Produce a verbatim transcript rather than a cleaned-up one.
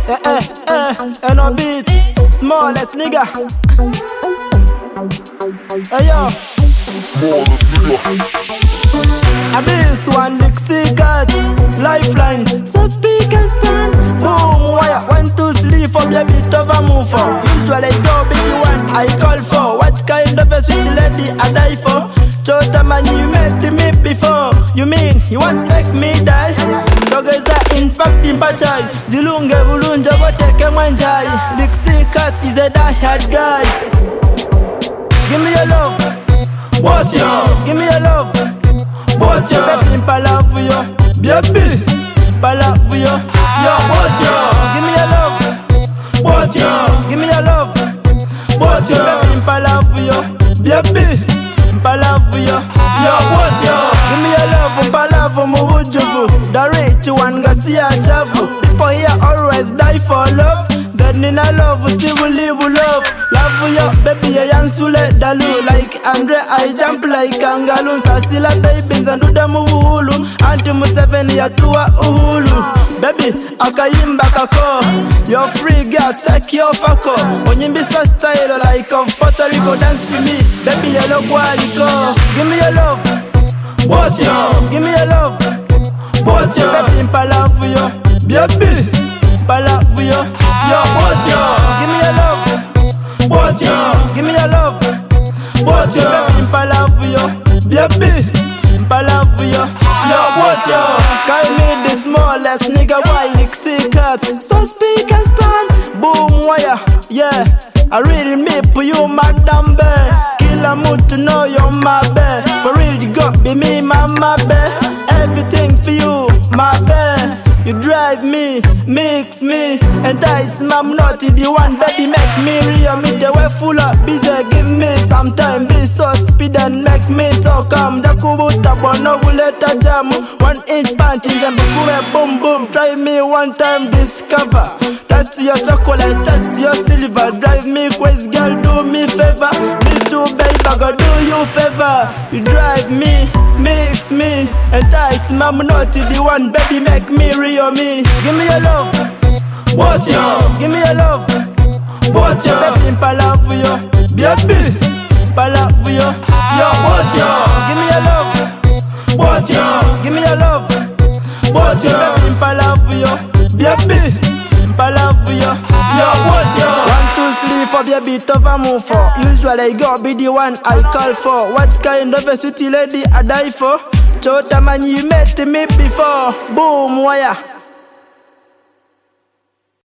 Eh, eh, eh, and no beat, smallest nigga. Hey yo, Smallest nigga. I this one Dixie cat, lifeline. So speak and span, boom wire. One to sleep for a bit of a move for. Usually go big one I call for. What kind of a sweet lady I die for? Chota man you met me before. You mean you want make me die? Dogeza in fact in pachai. Jilunge bulunja woteke manjai. Dixie cat is a die-hard guy. Give me your love, what yo? Give me your love, what yo? Baby, pala for yo, baby, pala for yo, yo, what yo? Give me your love, what yo? Give me your love, what yo? Baby, pala for yo, baby, pala for yo, yo, what yo? Give me your love, pala for mo wujubu. The rich one ga see a javu. People here always die for love. Nina love, still will live with love. Love for you, baby, I ansule dalu. Like Andre, I jump like kangaloo. Sasila babies and do the muhulu. Anti Museveni ya tuwa uhulu. Baby, akayimba kako. You're free girl, check your fako. Onyimbi so style like of Puerto Rico. Dance with me, baby, you look waliko. Give me your love, what yo? Give me your love, what yo? Baby, pala for you, baby, pala for you. Yo, what yo? Give me your love, what yo? Give me your love, what yo? Baby, pala for you, baby, pala for you. Yo, what yo? Call me the smallest nigga, why Dixie cat? So speak and span, boom wire, yeah. I really me for you, madam bear. Kill a mood to know you're my bear. For real, you got be me, mama bear. Everything for you, my bear. You drive me, mix me, entice me, I'm not the one, baby, make me real, me the way full of busy, give me some time, be so speed and make me so calm, Jakubuta bono buleta jamu, one inch panties and bukure boom boom, try me one time, discover, test your chocolate, test your silver, drive me crazy, girl, do me favor, me too, baby, I go do you favor, you drive me, mix me, entice me, I'm not the one, baby, make me real. Me. Give me your love, what yo? Give me your love, what yo? Baby, pala for yo, baby, pala for yo, yo, what yo? Give me your love, what yo? Give me your love, what yo? Baby, pala for yo, baby, pala for yo, yo, what yo? One two sleep for be a bit of a move for. Usually go be the one I call for. What kind of a sweet lady I die for? Chota man you met me before, boom wire.